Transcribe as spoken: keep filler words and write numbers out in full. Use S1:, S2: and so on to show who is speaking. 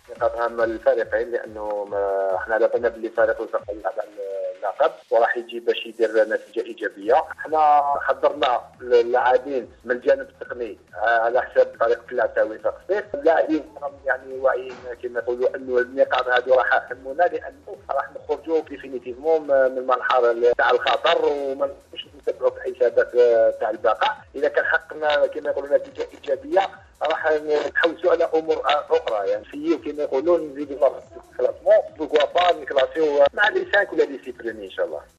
S1: نقاط هامه للفريقين، لانه احنا عرفنا باللي فريق الفرق يلعب على اللقب وراح يجي باش يدير نتيجه ايجابيه. احنا حضرنا اللاعبين من الجانب التقني على حساب فريق العتاوي وفاق سطيف. اللاعبين يعني واعيين كما نقولوا انه النقاط هذه راح يهمونا، لانه راح نخرجوا ديفينيتيفمون من المرحله تاع الخطر وما نمشيش نتبعوا في الحسابات تاع البقاء. اذا كان حققنا كما يقولوا نتيجه ايجابيه راح نحوسوا على امور اخرى، يعني في كما يقولوا نزيدوا الكلاسمون بوكوا با نكلاسيو مع لي خمسة ولا لي ستة ان شاء الله.